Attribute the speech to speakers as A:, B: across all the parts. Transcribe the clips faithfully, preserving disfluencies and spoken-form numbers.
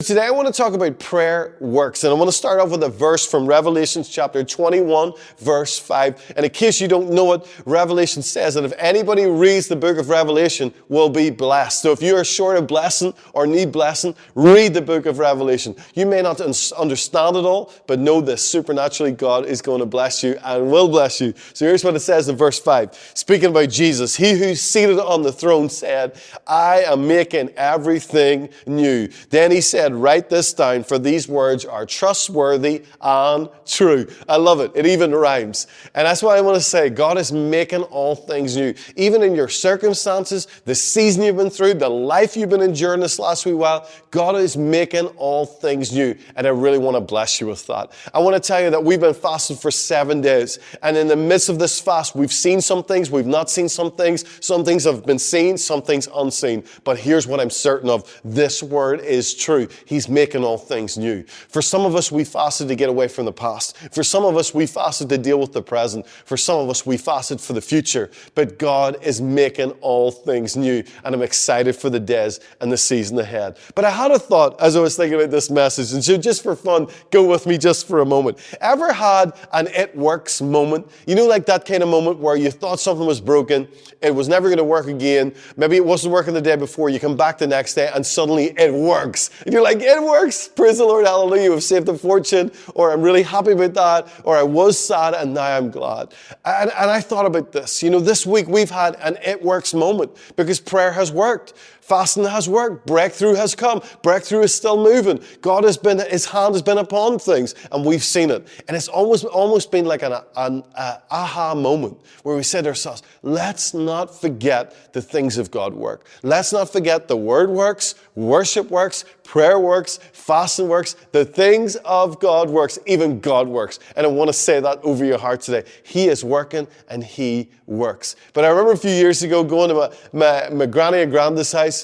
A: today I want to talk about prayer works. And I want to start off with a verse from Revelation chapter twenty-one, verse five. And in case you don't know it, Revelation says that if anybody reads the book of Revelation, will be blessed. So if you are short of blessing or need blessing, read the book of Revelation. You may not understand it all, but know this, supernaturally God is going to bless you and will bless you. So here's what it says in verse five. Speaking about Jesus, he who's seated on the throne said, I am making everything new. Then he said, write this down, for these words are trustworthy and true. I love it. It even rhymes. And that's why I want to say, God is making all things new. Even in your circumstances, the season you've been through, the life you've been enduring this last wee while, God is making all things new. And I really want to bless you with that. I want to tell you that we've been fasting for seven days. And in the midst of this fast, we've seen some things, we've not seen some things. Some things have been seen, some things unseen. But here's what I'm certain of. This word is true. He's making all things new. For some of us, we fasted to get away from the past. For some of us, we fasted to deal with the present. For some of us, we fasted for the future. But God is making all things new. And I'm excited for the days and the season ahead. But I had a thought as I was thinking about this message. And so just for fun, go with me just for a moment. Ever had an it works moment? You know, like that kind of moment where you thought something was broken. It was never going to work again. Maybe it wasn't working the day before. You come back the next day and suddenly it works. And you're like, it works. Praise the Lord. Hallelujah. We've saved a fortune. Or I'm really happy about that. Or I was sad and now I'm glad. And, and I thought about this. You know, this week we've had an it works moment because prayer has worked. Fasting has worked. Breakthrough has come. Breakthrough is still moving. God has been, his hand has been upon things and we've seen it. And it's almost, almost been like an, an uh, aha moment where we said to ourselves, let's not forget the things of God work. Let's not forget the word works, worship works, prayer works, fasting works, the things of God works, even God works. And I want to say that over your heart today. He is working and he works. But I remember a few years ago going to my, my, my granny and granddad's house.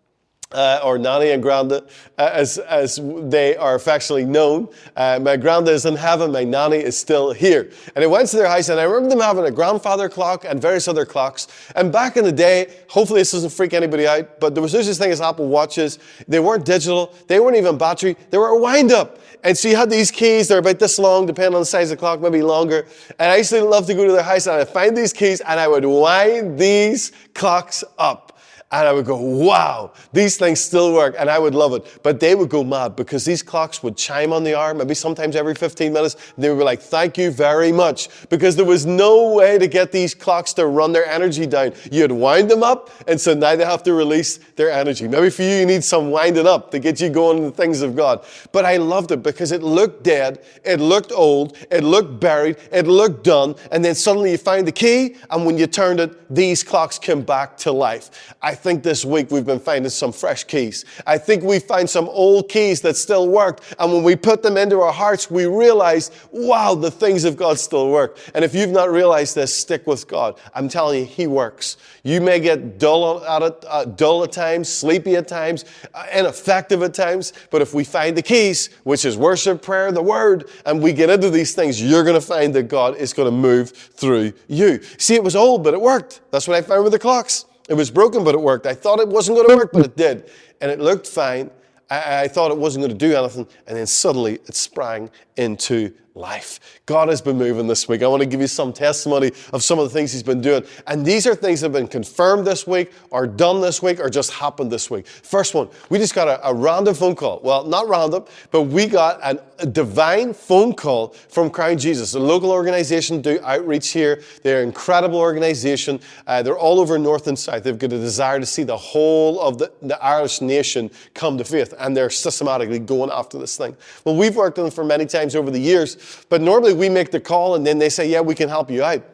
A: Uh, or Nanny and Granda, uh, as as they are affectionately known. Uh, my Granda is in heaven, my Nanny is still here. And I went to their house and I remember them having a grandfather clock and various other clocks. And back in the day, hopefully this doesn't freak anybody out, but there was no such thing as Apple Watches. They weren't digital, they weren't even battery, they were a wind-up. And so you had these keys, they're about this long, depending on the size of the clock, maybe longer. And I used to love to go to their house and I'd find these keys and I would wind these clocks up. And I would go, wow, these things still work. And I would love it. But they would go mad because these clocks would chime on the hour, maybe sometimes every fifteen minutes. And they would be like, thank you very much. Because there was no way to get these clocks to run their energy down. You'd wind them up, and so now they have to release their energy. Maybe for you, you need some winding up to get you going in the things of God. But I loved it because it looked dead, it looked old, it looked buried, it looked done. And then suddenly you find the key, and when you turned it, these clocks came back to life. I I think this week we've been finding some fresh keys. I think we find some old keys that still work. And when we put them into our hearts, we realize, wow, the things of God still work. And if you've not realized this, stick with God. I'm telling you, he works. You may get dull at it, uh, dull at times, sleepy at times, uh, ineffective at times. But if we find the keys, which is worship, prayer, the word, and we get into these things, you're going to find that God is going to move through you. See, it was old, but it worked. That's what I found with the clocks. It was broken, but it worked. I thought it wasn't going to work, but it did. And it looked fine. I, I thought it wasn't going to do anything. And then suddenly it sprang into life. God has been moving this week. I want to give you some testimony of some of the things he's been doing. And these are things that have been confirmed this week, or done this week, or just happened this week. First one, we just got a, a random phone call. Well, not random, but we got an, a divine phone call from Crown Jesus, a local organization, do outreach here. They're an incredible organization. Uh, they're all over North and South. They've got a desire to see the whole of the, the Irish nation come to faith, and they're systematically going after this thing. Well, we've worked with them for many times over the years. But normally we make the call and then they say, yeah, we can help you out.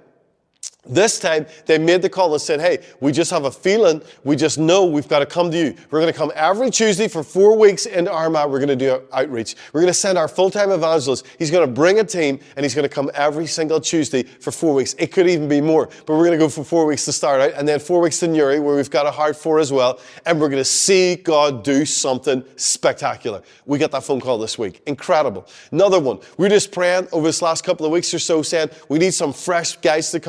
A: This time, they made the call and said, hey, we just have a feeling, we just know we've got to come to you. We're going to come every Tuesday for four weeks into Armagh. We're going to do outreach. We're going to send our full-time evangelist. He's going to bring a team, and he's going to come every single Tuesday for four weeks. It could even be more, but we're going to go for four weeks to start out, and then four weeks to Newry, where we've got a heart for as well, and we're going to see God do something spectacular. We got that phone call this week. Incredible. Another one. We're just praying over this last couple of weeks or so, saying we need some fresh guys to come through.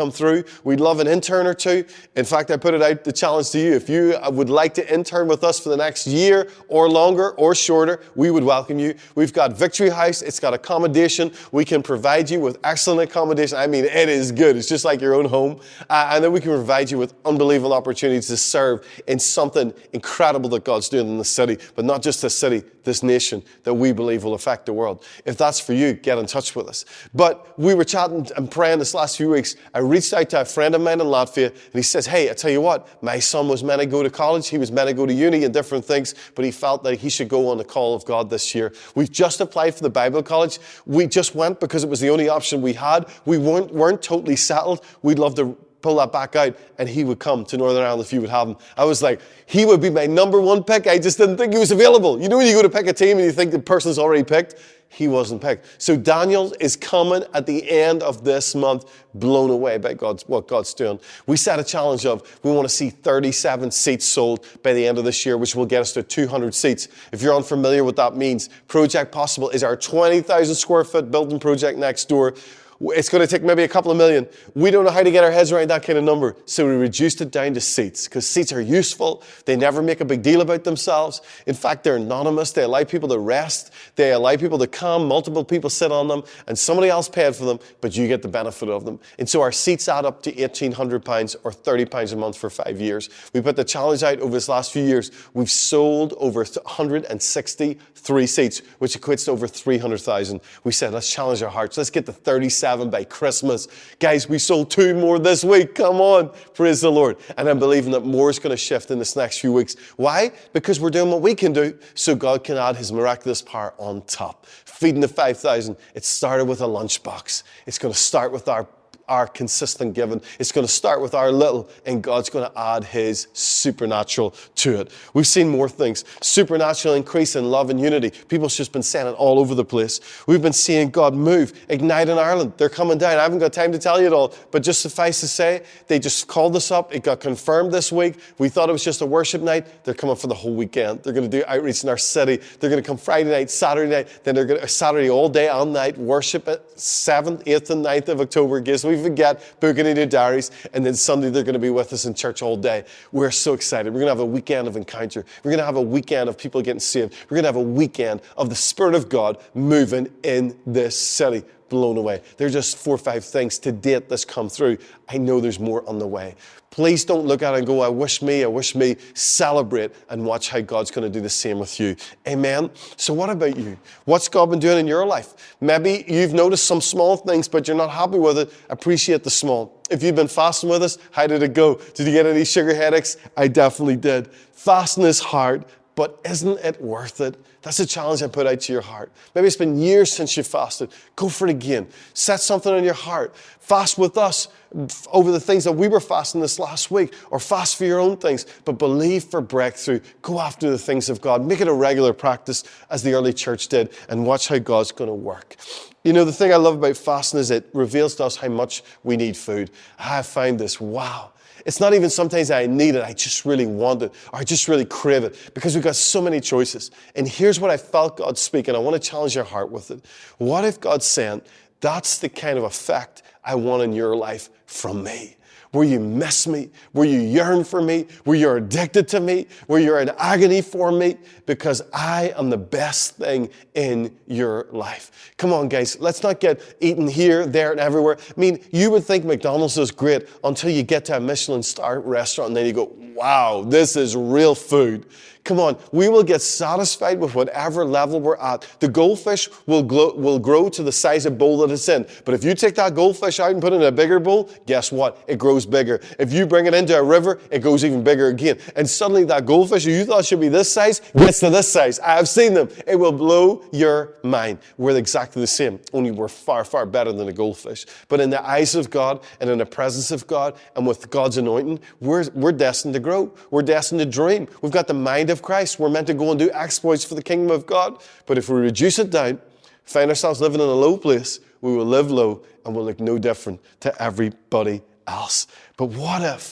A: through. We'd love an intern or two. In fact, I put it out, the challenge to you. If you would like to intern with us for the next year or longer or shorter, we would welcome you. We've got Victory House. It's got accommodation. We can provide you with excellent accommodation. I mean, it is good. It's just like your own home. Uh, and then we can provide you with unbelievable opportunities to serve in something incredible that God's doing in the city, but not just this city, this nation that we believe will affect the world. If that's for you, get in touch with us. But we were chatting and praying this last few weeks. I reached out to a friend of mine in Latvia, and he says, hey, I tell you what, my son was meant to go to college. He was meant to go to uni and different things, but he felt that he should go on the call of God this year. We've just applied for the Bible college. We just went because it was the only option we had. We weren't, weren't totally settled. We'd love to pull that back out, and he would come to Northern Ireland if you would have him. I was like, he would be my number one pick. I just didn't think he was available. You know when you go to pick a team and you think the person's already picked? He wasn't picked. So Daniel is coming at the end of this month, blown away by God's, what God's doing. We set a challenge of, we want to see thirty-seven seats sold by the end of this year, which will get us to two hundred seats. If you're unfamiliar with what that means, Project Possible is our twenty thousand square foot building project next door. It's going to take maybe a couple of million. We don't know how to get our heads around that kind of number. So we reduced it down to seats, because seats are useful. They never make a big deal about themselves. In fact, they're anonymous. They allow people to rest. They allow people to come. Multiple people sit on them, and somebody else paid for them, but you get the benefit of them. And so our seats add up to eighteen hundred pounds or thirty pounds a month for five years. We put the challenge out over this last few years. We've sold over one hundred sixty-three seats, which equates to over three hundred thousand. We said, let's challenge our hearts. Let's get to thirty-seven by Christmas. Guys, we sold two more this week. Come on. Praise the Lord. And I'm believing that more is going to shift in this next few weeks. Why? Because we're doing what we can do, so God can add his miraculous power on top. Feeding the five thousand, it started with a lunchbox. It's going to start with our our consistent giving. It's going to start with our little, and God's going to add his supernatural to it. We've seen more things. Supernatural increase in love and unity. People's just been saying it all over the place. We've been seeing God move. Ignite in Ireland. They're coming down. I haven't got time to tell you it all, but just suffice to say, they just called us up. It got confirmed this week. We thought it was just a worship night. They're coming for the whole weekend. They're going to do outreach in our city. They're going to come Friday night, Saturday night, then they're going to, Saturday all day, all night, worship at seventh, eighth, and ninth of October. Gives we forget, book it in your diaries, and then Sunday they're going to be with us in church all day. We're so excited. We're going to have a weekend of encounter. We're going to have a weekend of people getting saved. We're going to have a weekend of the Spirit of God moving in this city. Blown away. There are just four or five things to date that's come through. I know there's more on the way. Please don't look at it and go, I wish me, I wish me. Celebrate and watch how God's going to do the same with you. Amen. So what about you? What's God been doing in your life? Maybe you've noticed some small things, but you're not happy with it. Appreciate the small. If you've been fasting with us, how did it go? Did you get any sugar headaches? I definitely did. Fasting is hard, but isn't it worth it? That's a challenge I put out to your heart. Maybe it's been years since you fasted. Go for it again. Set something on your heart. Fast with us over the things that we were fasting this last week, or fast for your own things, but believe for breakthrough. Go after the things of God. Make it a regular practice as the early church did, and watch how God's going to work. You know, the thing I love about fasting is it reveals to us how much we need food. I find this, wow. It's not even sometimes I need it, I just really want it, or I just really crave it, because we've got so many choices. And here's what I felt God speak, and I want to challenge your heart with it. What if God's saying, that's the kind of effect I want in your life from me? Where you miss me, where you yearn for me, where you're addicted to me, where you're in agony for me, because I am the best thing in your life. Come on, guys, let's not get eaten here, there, and everywhere. I mean, you would think McDonald's is great until you get to a Michelin star restaurant, and then you go, wow, this is real food. Come on, we will get satisfied with whatever level we're at. The goldfish will, glow, will grow to the size of bowl that it's in. But if you take that goldfish out and put it in a bigger bowl, guess what? It grows bigger. If you bring it into a river, it goes even bigger again. And suddenly that goldfish you thought should be this size gets to this size. I have seen them. It will blow your mind. We're exactly the same, only we're far, far better than a goldfish. But in the eyes of God and in the presence of God and with God's anointing, we're, we're destined to grow. We're destined to dream. We've got the mind of Christ. We're meant to go and do exploits for the kingdom of God. But if we reduce it down, find ourselves living in a low place, we will live low and we'll look no different to everybody else. But what if,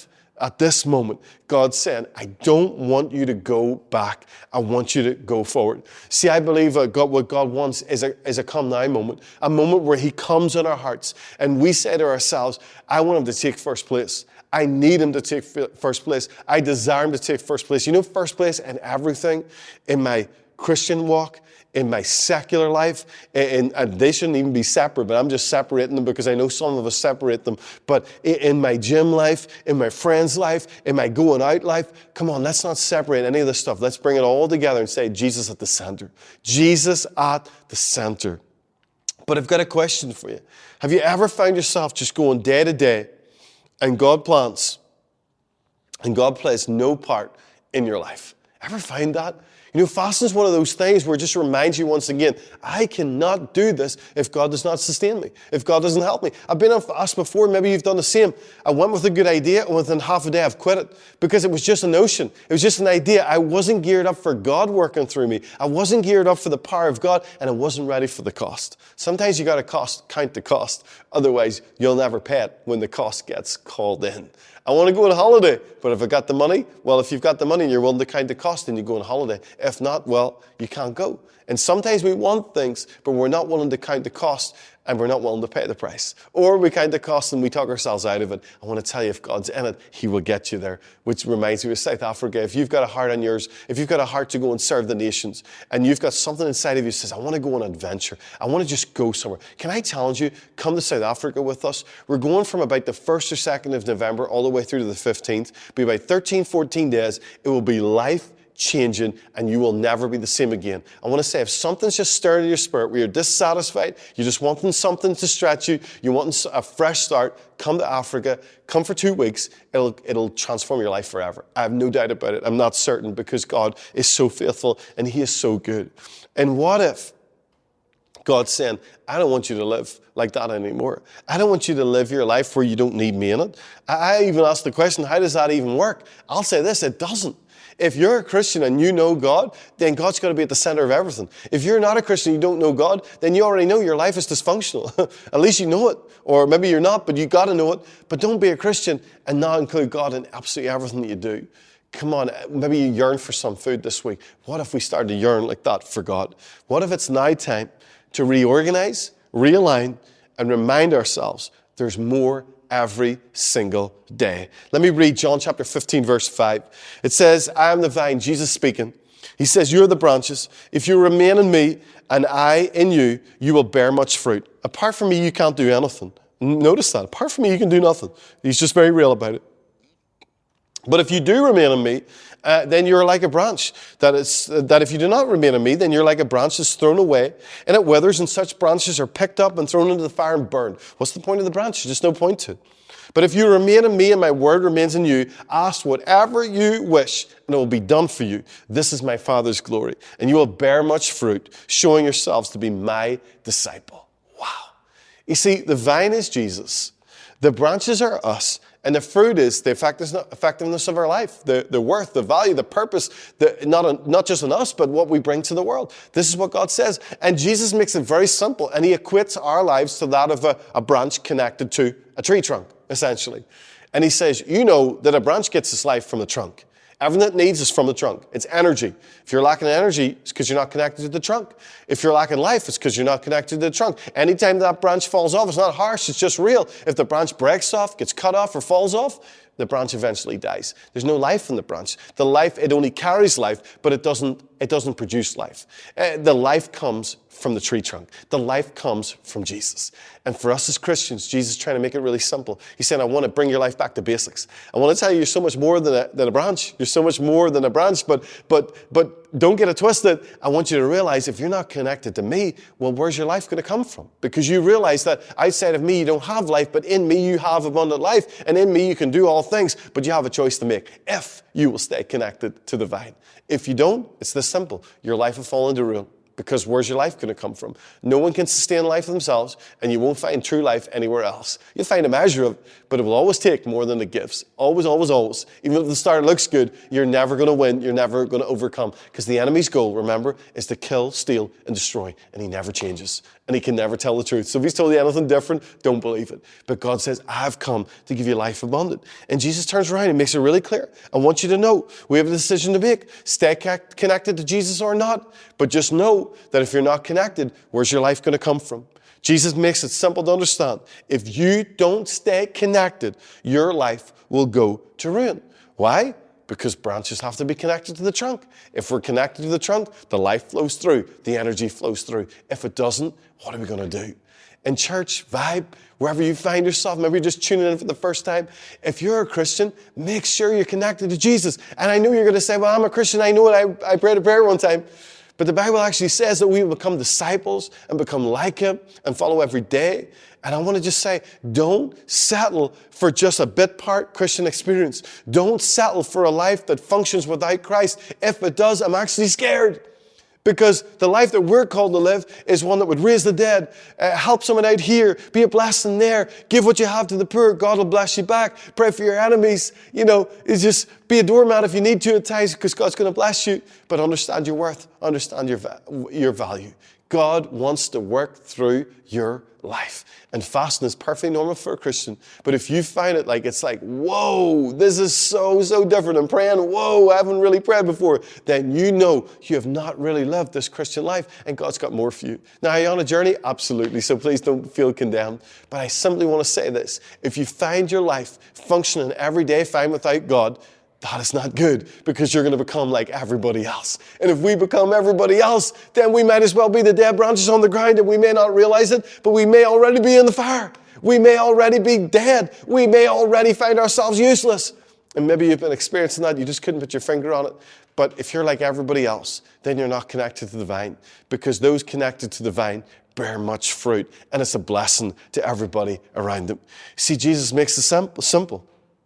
A: At this moment, God's saying, I don't want you to go back. I want you to go forward. See, I believe uh, God, what God wants is a, is a come now moment, a moment where he comes in our hearts and we say to ourselves, I want him to take first place. I need him to take first place. I desire him to take first place. You know, first place in everything, in my Christian walk, in my secular life, and, and they shouldn't even be separate, but I'm just separating them because I know some of us separate them. But in, in my gym life, in my friend's life, in my going out life, come on, let's not separate any of this stuff. Let's bring it all together and say Jesus at the center. Jesus at the center. But I've got a question for you. Have you ever found yourself just going day to day and God plans and God plays no part in your life? Ever find that? You know, fasting is one of those things where it just reminds you once again, I cannot do this if God does not sustain me, if God doesn't help me. I've been on fast before, maybe you've done the same. I went with a good idea, and within half a day I've quit it because it was just a notion. It was just an idea. I wasn't geared up for God working through me. I wasn't geared up for the power of God, and I wasn't ready for the cost. Sometimes you got to cost, count the cost. Otherwise, you'll never pay it when the cost gets called in. I want to go on holiday, but if I got the money, well, if you've got the money and you're willing to count the cost, then you go on holiday. If not, well, you can't go. And sometimes we want things, but we're not willing to count the cost and we're not willing to pay the price. Or we count the cost and we talk ourselves out of it. I want to tell you, if God's in it, he will get you there. Which reminds me of South Africa. If you've got a heart on yours, if you've got a heart to go and serve the nations, and you've got something inside of you that says, I want to go on an adventure. I want to just go somewhere. Can I challenge you? Come to South Africa with us. We're going from about the first or second of November all the way through to the fifteenth. It'll be about thirteen, fourteen days. It will be life changing, and you will never be the same again. I want to say, if something's just stirred in your spirit, where you're dissatisfied, you're just wanting something to stretch you, you want a fresh start, come to Africa, come for two weeks, it'll, it'll transform your life forever. I have no doubt about it. I'm not certain, because God is so faithful and he is so good. And what if God's saying, I don't want you to live like that anymore. I don't want you to live your life where you don't need me in it. I, I even asked the question, how does that even work? I'll say this, it doesn't. If you're a Christian and you know God, then God's got to be at the center of everything. If you're not a Christian and you don't know God, then you already know your life is dysfunctional. At least you know it. Or maybe you're not, but you got to know it. But don't be a Christian and not include God in absolutely everything that you do. Come on, maybe you yearn for some food this week. What if we started to yearn like that for God? What if it's now time to reorganize, realign, and remind ourselves there's more every single day. Let me read John chapter fifteen, verse five. It says, I am the vine, Jesus speaking. He says, you're the branches. If you remain in me and I in you, you will bear much fruit. Apart from me, you can't do anything. Notice that. Apart from me, you can do nothing. He's just very real about it. But if you do remain in me, uh, then you're like a branch. That is, uh, that if you do not remain in me, then you're like a branch that's thrown away, and it withers, and such branches are picked up and thrown into the fire and burned. What's the point of the branch? There's just no point to it. But if you remain in me and my word remains in you, ask whatever you wish, and it will be done for you. This is my Father's glory. And you will bear much fruit, showing yourselves to be my disciple. Wow. You see, the vine is Jesus. The branches are us. And the fruit is the effectiveness of our life, the, the worth, the value, the purpose, the, not, not just in us, but what we bring to the world. This is what God says. And Jesus makes it very simple, and he equates our lives to that of a, a branch connected to a tree trunk, essentially. And he says, you know that a branch gets its life from the trunk. Everything it needs is from the trunk. It's energy. If you're lacking energy, it's because you're not connected to the trunk. If you're lacking life, it's because you're not connected to the trunk. Anytime that branch falls off, it's not harsh, it's just real. If the branch breaks off, gets cut off, or falls off, the branch eventually dies. There's no life in the branch. The life, it only carries life, but it doesn't, it doesn't produce life. Uh, the life comes from the tree trunk. The life comes from Jesus. And for us as Christians, Jesus is trying to make it really simple. He's saying, I want to bring your life back to basics. I want to tell you, you're so much more than a, than a branch. You're so much more than a branch, but, but, but don't get it twisted. I want you to realize if you're not connected to me, well, where's your life going to come from? Because you realize that outside of me, you don't have life, but in me, you have abundant life. And in me, you can do all things, but you have a choice to make if you will stay connected to the vine. If you don't, it's this simple. Your life will fall into ruin, Because where's your life going to come from? No one can sustain life themselves, and you won't find true life anywhere else. You'll find a measure of it, but it will always take more than it gives. Always, always, always. Even if the start looks good, you're never going to win. You're never going to overcome. Because the enemy's goal, remember, is to kill, steal, and destroy. And he never changes. And he can never tell the truth. So if he's told you anything different, don't believe it. But God says, I've come to give you life abundant. And Jesus turns around and makes it really clear. I want you to know, we have a decision to make. Stay connected to Jesus or not. But just know that if you're not connected, where's your life going to come from? Jesus makes it simple to understand. If you don't stay connected, your life will go to ruin. Why? Because branches have to be connected to the trunk. If we're connected to the trunk, the life flows through, the energy flows through. If it doesn't, what are we going to do? In church, vibe, wherever you find yourself, maybe you're just tuning in for the first time. If you're a Christian, make sure you're connected to Jesus. And I know you're going to say, well, I'm a Christian, I know it, I, I prayed a prayer one time. But the Bible actually says that we will become disciples and become like him and follow every day. And I want to just say, don't settle for just a bit part Christian experience. Don't settle for a life that functions without Christ. If it does, I'm actually scared. Because the life that we're called to live is one that would raise the dead, uh, help someone out here, be a blessing there, give what you have to the poor, God will bless you back, pray for your enemies, you know, it's just be a doormat if you need to at times because God's going to bless you, but understand your worth, understand your, va- your value. God wants to work through your life. And fasting is perfectly normal for a Christian. But if you find it like, it's like, whoa, this is so, so different. I'm praying, whoa, I haven't really prayed before. Then you know you have not really lived this Christian life and God's got more for you. Now, are you on a journey? Absolutely. So please don't feel condemned. But I simply want to say this. If you find your life functioning every day fine without God, that is not good because you're going to become like everybody else. And if we become everybody else, then we might as well be the dead branches on the ground and we may not realize it, but we may already be in the fire. We may already be dead. We may already find ourselves useless. And maybe you've been experiencing that. You just couldn't put your finger on it. But if you're like everybody else, then you're not connected to the vine because those connected to the vine bear much fruit and it's a blessing to everybody around them. See, Jesus makes it simple. simple.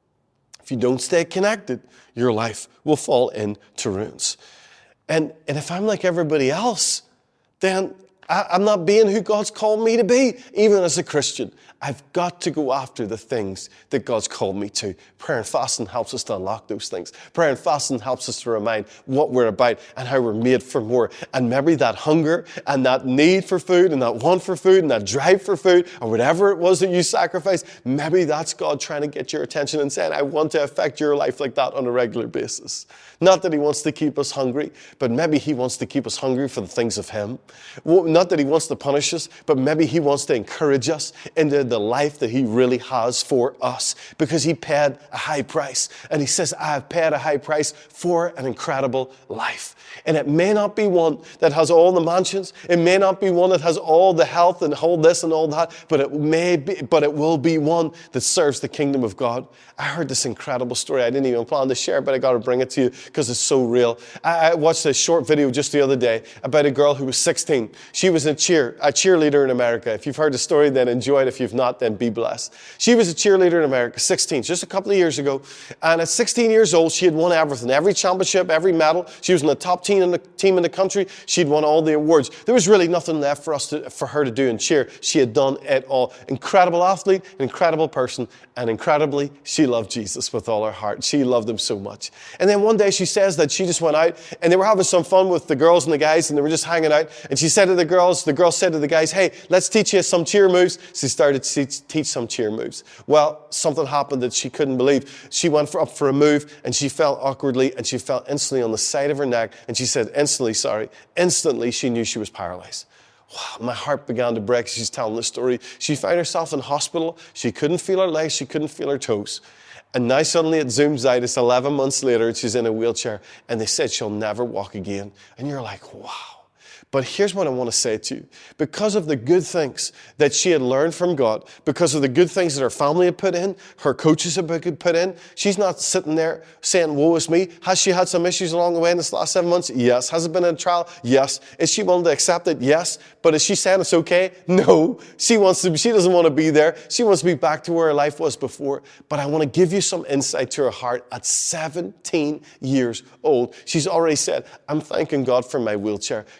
A: If you don't stay connected, your life will fall into ruins. And, and if I'm like everybody else, then I, I'm not being who God's called me to be, even as a Christian. I've got to go after the things that God's called me to. Prayer and fasting helps us to unlock those things. Prayer and fasting helps us to remind what we're about and how we're made for more. And maybe that hunger and that need for food and that want for food and that drive for food or whatever it was that you sacrificed, maybe that's God trying to get your attention and saying, I want to affect your life like that on a regular basis. Not that he wants to keep us hungry, but maybe he wants to keep us hungry for the things of him. Well, not that he wants to punish us, but maybe he wants to encourage us into the life that he really has for us because he paid a high price. And he says, I have paid a high price for an incredible life. And it may not be one that has all the mansions. It may not be one that has all the health and all this and all that, but it may be, but it will be one that serves the kingdom of God. I heard this incredible story. I didn't even plan to share, but I got to bring it to you because it's so real. I, I watched a short video just the other day about a girl who was sixteen. She was a cheer, a cheerleader in America. If you've heard the story, then enjoy it. If you've not, then be blessed. She was a cheerleader in America, sixteen, just a couple of years ago. And at sixteen years old, she had won everything, every championship, every medal. She was in the top team in the team in the country. She'd won all the awards. There was really nothing left for us to, for her to do in cheer. She had done it all. Incredible athlete, incredible person, and incredibly, she loved Jesus with all her heart. She loved him so much. And then one day she says that she just went out and they were having some fun with the girls and the guys and they were just hanging out. And she said to the girls, the girls said to the guys, hey, let's teach you some cheer moves. She started to teach some cheer moves. Well, something happened that she couldn't believe. She went for, up for a move and she fell awkwardly and she fell instantly on the side of her neck. And she said, instantly, sorry, instantly she knew she was paralyzed. Wow, my heart began to break. She's telling the story. She found herself in hospital. She couldn't feel her legs. She couldn't feel her toes. And now suddenly it zooms out. It's eleven months later and she's in a wheelchair. And they said she'll never walk again. And you're like, wow. But here's what I want to say to you. Because of the good things that she had learned from God, because of the good things that her family had put in, her coaches had put in, she's not sitting there saying, woe is me. Has she had some issues along the way in this last seven months? Yes. Has it been a trial? Yes. Is she willing to accept it? Yes. But is she saying it's okay? No. She wants to, she doesn't want to be there. She wants to be back to where her life was before. But I want to give you some insight to her heart. At seventeen years old, she's already said, I'm thanking God for my wheelchair because it gets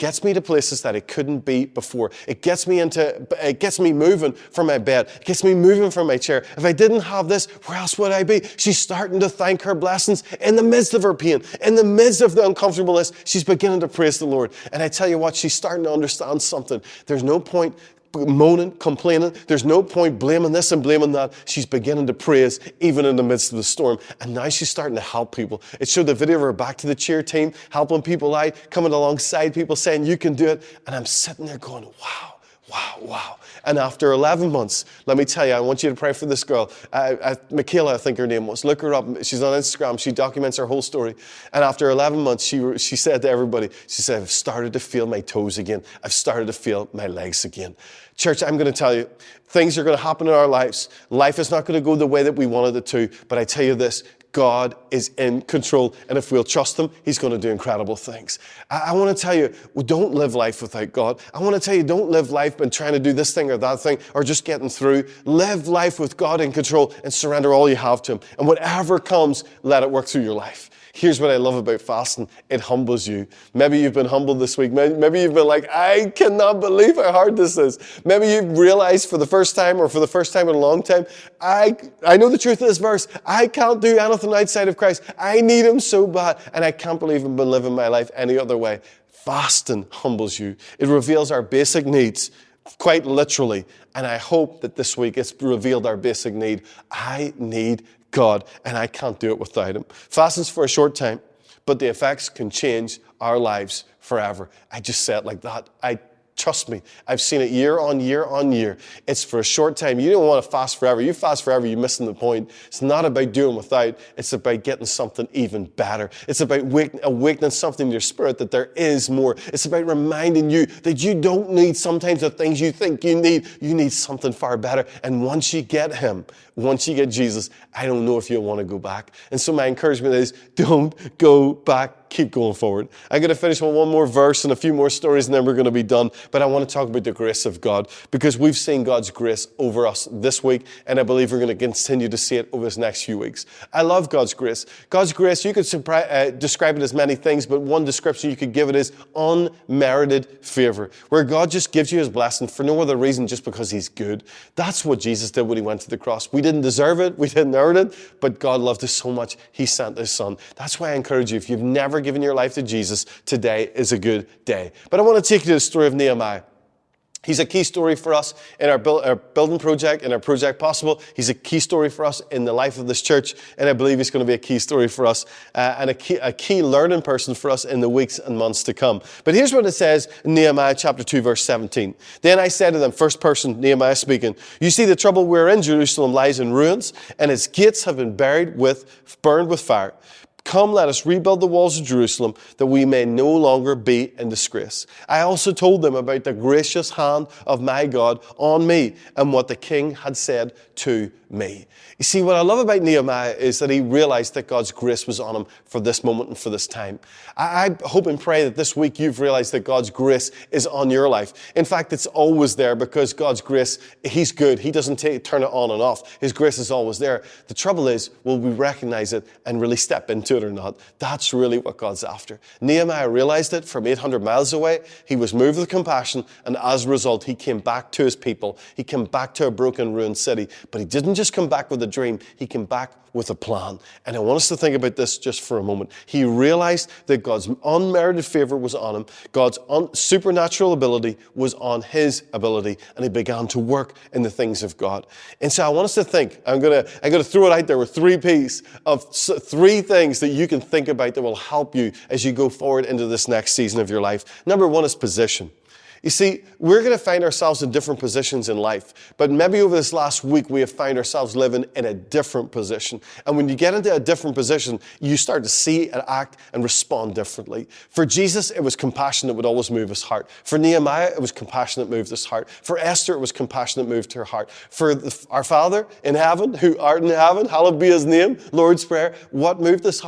A: gets me to places that it couldn't be before. It gets me into, it gets me moving from my bed. It gets me moving from my chair. If I didn't have this, where else would I be? She's starting to thank her blessings in the midst of her pain, in the midst of the uncomfortableness. She's beginning to praise the Lord. And I tell you what, she's starting to understand something. There's no point moaning, complaining. There's no point blaming this and blaming that. She's beginning to praise even in the midst of the storm. And now she's starting to help people. It showed the video of her back to the cheer team, helping people out, coming alongside people saying, you can do it. And I'm sitting there going, wow, wow, wow. And after eleven months, let me tell you, I want you to pray for this girl. Uh, uh, Michaela, I think her name was. Look her up. She's on Instagram. She documents her whole story. And after eleven months, she she said to everybody, she said, I've started to feel my toes again. I've started to feel my legs again. Church, I'm going to tell you, things are going to happen in our lives. Life is not going to go the way that we wanted it to. But I tell you this, God is in control. And if we'll trust Him, He's going to do incredible things. I, I want to tell you, well, don't live life without God. I want to tell you, don't live life by trying to do this thing or that thing or just getting through. Live life with God in control and surrender all you have to Him. And whatever comes, let it work through your life. Here's what I love about fasting. It humbles you. Maybe you've been humbled this week. Maybe you've been like, I cannot believe how hard this is. Maybe you've realized for the first time or for the first time in a long time, I, I know the truth of this verse. I can't do anything outside of Christ. I need Him so bad. And I can't believe I've been living my life any other way. Fasting humbles you. It reveals our basic needs, quite literally. And I hope that this week it's revealed our basic need. I need God, and I can't do it without Him. Fasting's for a short time, but the effects can change our lives forever. I just say it like that. I Trust me, I've seen it year on year on year. It's for a short time. You don't want to fast forever. You fast forever, you're missing the point. It's not about doing without. It's about getting something even better. It's about awakening something in your spirit that there is more. It's about reminding you that you don't need sometimes the things you think you need. You need something far better. And once you get Him, once you get Jesus, I don't know if you'll want to go back. And so my encouragement is, don't go back. Keep going forward. I'm going to finish with one more verse and a few more stories, and then we're going to be done. But I want to talk about the grace of God, because we've seen God's grace over us this week, and I believe we're going to continue to see it over this next few weeks. I love God's grace. God's grace, you could surpri- uh, describe it as many things, but one description you could give it is unmerited favor, where God just gives you His blessing for no other reason, just because He's good. That's what Jesus did when He went to the cross. We didn't deserve it. We didn't earn it, but God loved us so much, He sent His Son. That's why I encourage you, if you've never given your life to Jesus, today is a good day. But I want to take you to the story of Nehemiah. He's a key story for us in our, build, our building project, in our Project Possible. He's a key story for us in the life of this church, and I believe he's going to be a key story for us uh, and a key, a key learning person for us in the weeks and months to come. But here's what it says in Nehemiah chapter two, verse seventeen. Then I said to them, first person, Nehemiah speaking, you see the trouble we're in, Jerusalem lies in ruins, and its gates have been buried with, burned with fire. Come, let us rebuild the walls of Jerusalem, that we may no longer be in disgrace. I also told them about the gracious hand of my God on me and what the king had said to me. You see, what I love about Nehemiah is that he realized that God's grace was on him for this moment and for this time. I, I hope and pray that this week you've realized that God's grace is on your life. In fact, it's always there, because God's grace, He's good. He doesn't take, turn it on and off. His grace is always there. The trouble is, will we recognize it and really step into it or not? That's really what God's after. Nehemiah realized it from eight hundred miles away. He was moved with compassion, and as a result, he came back to his people. He came back to a broken, ruined city. But he didn't just come back with a dream. He came back with a plan. And I want us to think about this just for a moment. He realized that God's unmerited favor was on him. God's un- supernatural ability was on his ability. And he began to work in the things of God. And so I want us to think, I'm going to I'm going to throw it out there with three P's of three things that you can think about that will help you as you go forward into this next season of your life. Number one is position. You see, we're going to find ourselves in different positions in life. But maybe over this last week, we have found ourselves living in a different position. And when you get into a different position, you start to see and act and respond differently. For Jesus, it was compassion that would always move his heart. For Nehemiah, it was compassion that moved his heart. For Esther, it was compassion that moved her heart. For the, our Father in heaven, who art in heaven, hallowed be his name, Lord's Prayer, what moved his heart?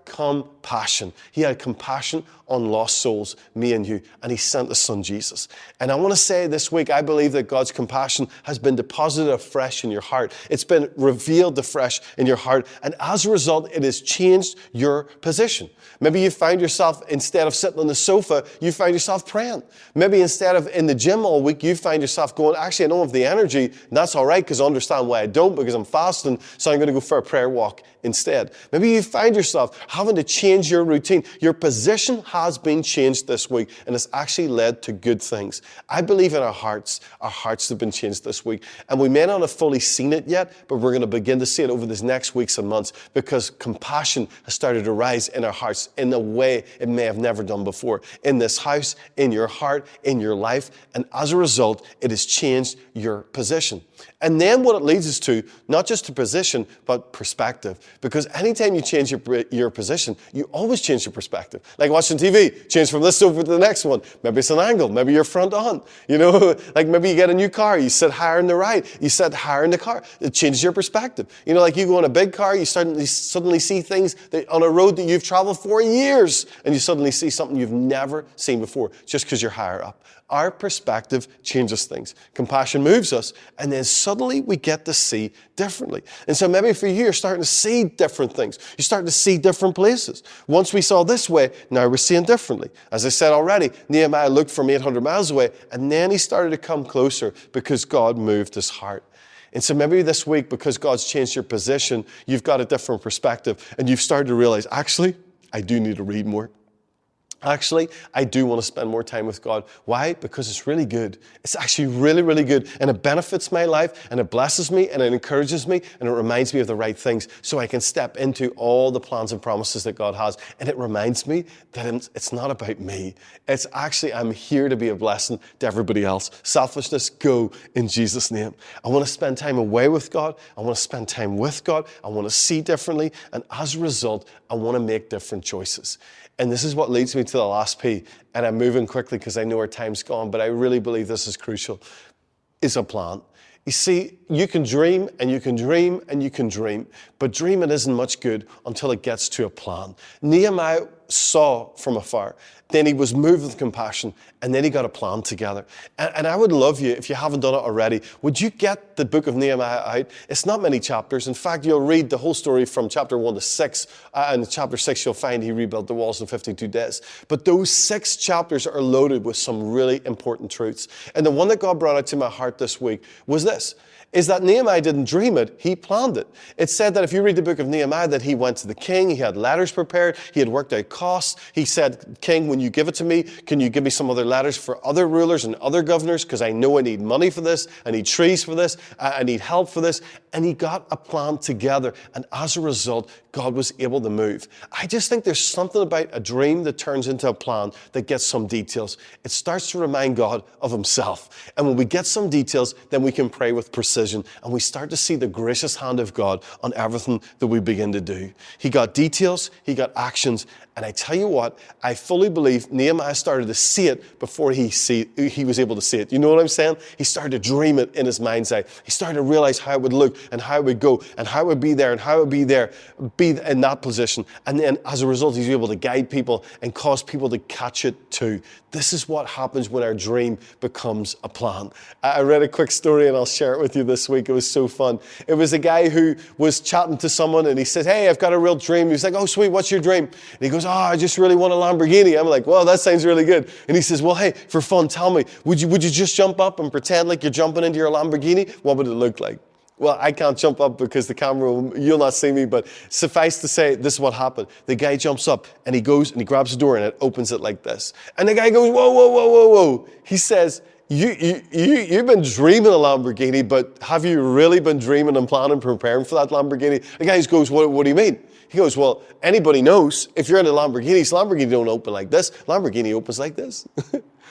A: compassion. He had compassion on lost souls, me and you, and he sent his son Jesus. And I want to say this week, I believe that God's compassion has been deposited afresh in your heart. It's been revealed afresh in your heart, and as a result, it has changed your position. Maybe you find yourself, instead of sitting on the sofa, you find yourself praying. Maybe instead of in the gym all week, you find yourself going, actually, I don't have the energy, and that's all right, because I understand why I don't, because I'm fasting, so I'm going to go for a prayer walk instead. Maybe you find yourself having to change your routine. Your position has been changed this week, and it's actually led to good things. I believe in our hearts, our hearts have been changed this week, and we may not have fully seen it yet, but we're going to begin to see it over these next weeks and months, because compassion has started to rise in our hearts in a way it may have never done before. In this house, in your heart, in your life, and as a result, it has changed your position. And then what it leads us to, not just to position, but perspective. Because anytime you change your, your position, you always change your perspective. Like watching T V, change from this over to the next one. Maybe it's an angle, maybe you're front on. You know, like maybe you get a new car, you sit higher in the right, you sit higher in the car. It changes your perspective. You know, like you go in a big car, you suddenly, suddenly see things that, on a road that you've traveled for years, and you suddenly see something you've never seen before, just because you're higher up. Our perspective changes things. Compassion moves us, and then suddenly we get to see differently. And so maybe for you, you're starting to see different things. You're starting to see different places. Once we saw this way, now we're seeing differently. As I said already, Nehemiah looked from eight hundred miles away, and then he started to come closer because God moved his heart. And so maybe this week, because God's changed your position, you've got a different perspective, and you've started to realize, actually, I do need to read more. Actually, I do want to spend more time with God. Why? Because it's really good. It's actually really, really good. And it benefits my life, and it blesses me, and it encourages me, and it reminds me of the right things so I can step into all the plans and promises that God has. And it reminds me that it's not about me. It's actually, I'm here to be a blessing to everybody else. Selfishness, go in Jesus' name. I want to spend time away with God. I want to spend time with God. I want to see differently. And as a result, I want to make different choices. And this is what leads me to the last P. And I'm moving quickly because I know our time's gone, but I really believe this is crucial, is a plan. You see, you can dream and you can dream and you can dream, but dreaming isn't much good until it gets to a plan. Nehemiah saw from afar, then he was moved with compassion, and then he got a plan together. And, and I would love you, if you haven't done it already, would you get the book of Nehemiah out? It's not many chapters. In fact, you'll read the whole story from chapter one to six, uh, and in chapter six you'll find he rebuilt the walls in fifty-two days. But those six chapters are loaded with some really important truths. And the one that God brought out to my heart this week was this, is that Nehemiah didn't dream it, he planned it. It said that if you read the book of Nehemiah, that he went to the king, he had letters prepared, he had worked out costs. He said, King, when you give it to me, can you give me some other letters for other rulers and other governors? Because I know I need money for this, I need trees for this, I need help for this. And he got a plan together. And as a result, God was able to move. I just think there's something about a dream that turns into a plan that gets some details. It starts to remind God of himself. And when we get some details, then we can pray with precision. And we start to see the gracious hand of God on everything that we begin to do. He got details, he got actions. And I tell you what, I fully believe Nehemiah started to see it before he see, he was able to see it. You know what I'm saying? He started to dream it in his mind's eye. He started to realize how it would look and how it would go and how it would be there and how it would be there, be in that position. And then as a result, he's able to guide people and cause people to catch it too. This is what happens when our dream becomes a plan. I read a quick story and I'll share it with you this week. It was so fun. It was a guy who was chatting to someone and he says, hey, I've got a real dream. He's like, oh, sweet, what's your dream? And he goes, oh, I just really want a Lamborghini. I'm like, well, that sounds really good. And he says, well, hey, for fun, tell me, would you, would you just jump up and pretend like you're jumping into your Lamborghini? What would it look like? Well, I can't jump up because the camera, will, you'll not see me, but suffice to say, this is what happened. The guy jumps up and he goes and he grabs the door and it opens it like this. And the guy goes, whoa, whoa, whoa, whoa, whoa. He says, you, you, you, you've been dreaming a Lamborghini, but have you really been dreaming and planning, preparing for that Lamborghini? The guy goes, what, what do you mean? He goes, well, anybody knows if you're in a Lamborghini, Lamborghini don't open like this. Lamborghini opens like this.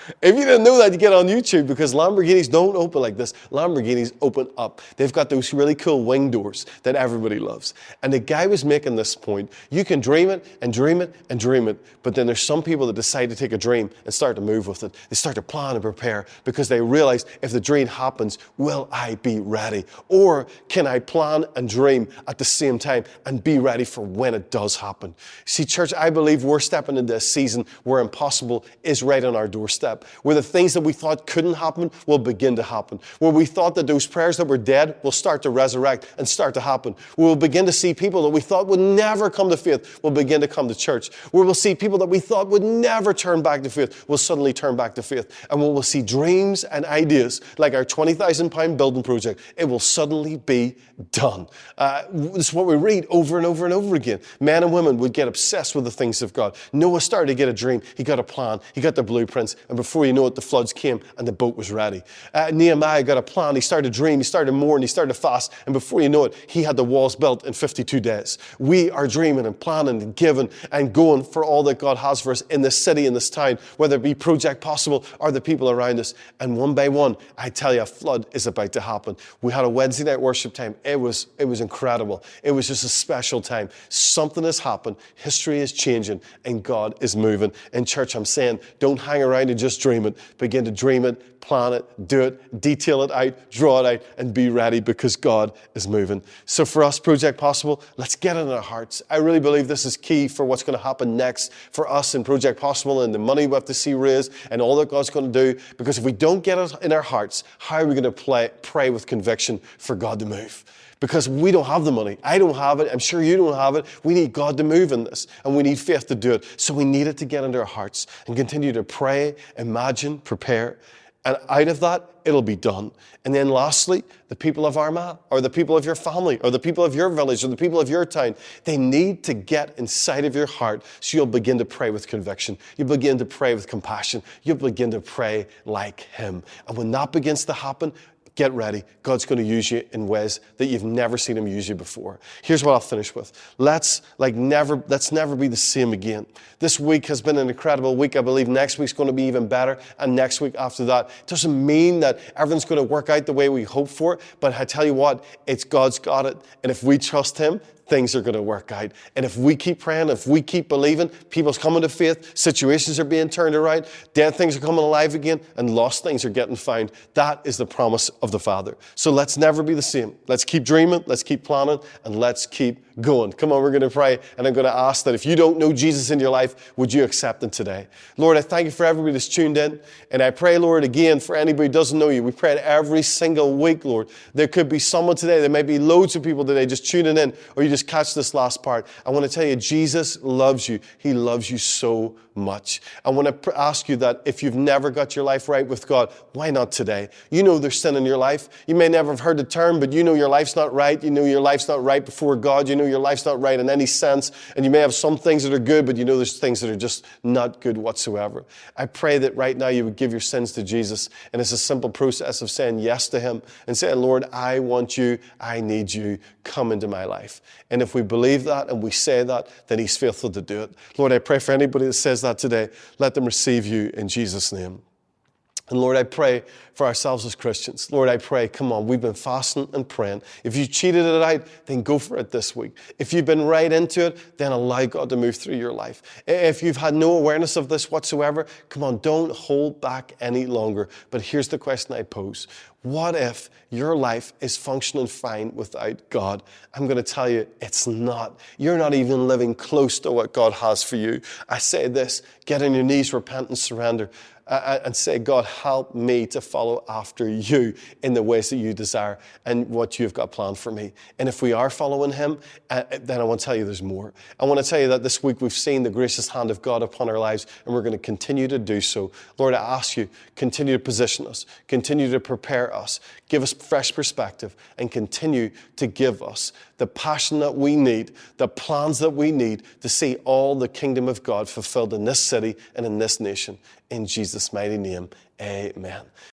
A: If you didn't know that, you get on YouTube, because Lamborghinis don't open like this. Lamborghinis open up. They've got those really cool wing doors that everybody loves. And the guy was making this point. You can dream it and dream it and dream it, but then there's some people that decide to take a dream and start to move with it. They start to plan and prepare because they realize, if the dream happens, will I be ready? Or can I plan and dream at the same time and be ready for when it does happen? See, church, I believe we're stepping into a season where impossible is right on our doorstep, where the things that we thought couldn't happen will begin to happen, where we thought that those prayers that were dead will start to resurrect and start to happen. We'll begin to see people that we thought would never come to faith will begin to come to church, where we'll see people that we thought would never turn back to faith will suddenly turn back to faith, and when we'll see dreams and ideas like our twenty thousand pound building project, it will suddenly be done. Uh, this is what we read over and over and over again. Men and women would get obsessed with the things of God. Noah started to get a dream. He got a plan. He got the blueprints. And before you know it, the floods came and the boat was ready. Uh, Nehemiah got a plan. He started to dream. He started to mourn. He started to fast. And before you know it, he had the walls built in fifty-two days. We are dreaming and planning and giving and going for all that God has for us in this city, in this town, whether it be Project Possible or the people around us. And one by one, I tell you, a flood is about to happen. We had a Wednesday night worship time. It was, it was incredible. It was just a special time. Something has happened. History is changing and God is moving. In church, I'm saying, don't hang around and just dream it. Begin to dream it, plan it, do it, detail it out, draw it out, and be ready, because God is moving. So for us, Project Possible, let's get it in our hearts. I really believe this is key for what's going to happen next for us in Project Possible, and the money we have to see raised and all that God's going to do. Because if we don't get it in our hearts, how are we going to play, pray with conviction for God to move? Because we don't have the money. I don't have it. I'm sure you don't have it. We need God to move in this, and we need faith to do it. So we need it to get into our hearts and continue to pray, imagine, prepare. And out of that, it'll be done. And then lastly, the people of Armagh, or the people of your family, or the people of your village, or the people of your town, they need to get inside of your heart so you'll begin to pray with conviction. You'll begin to pray with compassion. You'll begin to pray like Him. And when that begins to happen, get ready. God's going to use you in ways that you've never seen Him use you before. Here's what I'll finish with. Let's like never, let's never be the same again. This week has been an incredible week. I believe next week's going to be even better, and next week after that. It doesn't mean that everything's going to work out the way we hope for, but I tell you what, it's God's got it. And if we trust Him, things are going to work out. And if we keep praying, if we keep believing, people's coming to faith, situations are being turned around, dead things are coming alive again, and lost things are getting found. That is the promise of the Father. So let's never be the same. Let's keep dreaming, let's keep planning, and let's keep going. Come on, we're going to pray, and I'm going to ask that if you don't know Jesus in your life, would you accept Him today? Lord, I thank You for everybody that's tuned in, and I pray, Lord, again, for anybody who doesn't know You, we pray it every single week, Lord. There could be someone today, there may be loads of people today just tuning in, or you just catch this last part. I want to tell you, Jesus loves you. He loves you so much. I want to pr- ask you that if you've never got your life right with God, why not today? You know there's sin in your life. You may never have heard the term, but you know your life's not right. You know your life's not right before God. You know your life's not right in any sense. And you may have some things that are good, but you know there's things that are just not good whatsoever. I pray that right now you would give your sins to Jesus. And it's a simple process of saying yes to Him and saying, Lord, I want You. I need You. Come into my life. And if we believe that and we say that, then He's faithful to do it. Lord, I pray for anybody that says that today, let them receive You in Jesus' name. And Lord, I pray for ourselves as Christians. Lord, I pray, come on, we've been fasting and praying. If you cheated it out, then go for it this week. If you've been right into it, then allow God to move through your life. If you've had no awareness of this whatsoever, come on, don't hold back any longer. But here's the question I pose. What if your life is functioning fine without God? I'm going to tell you, it's not. You're not even living close to what God has for you. I say this, get on your knees, repent and surrender. Uh, and say, God, help me to follow after You in the ways that You desire and what You've got planned for me. And if we are following Him, uh, then I want to tell you there's more. I want to tell you that this week we've seen the gracious hand of God upon our lives, and we're going to continue to do so. Lord, I ask You, continue to position us, continue to prepare us, give us fresh perspective, and continue to give us the passion that we need, the plans that we need to see all the kingdom of God fulfilled in this city and in this nation. In Jesus' mighty name, amen.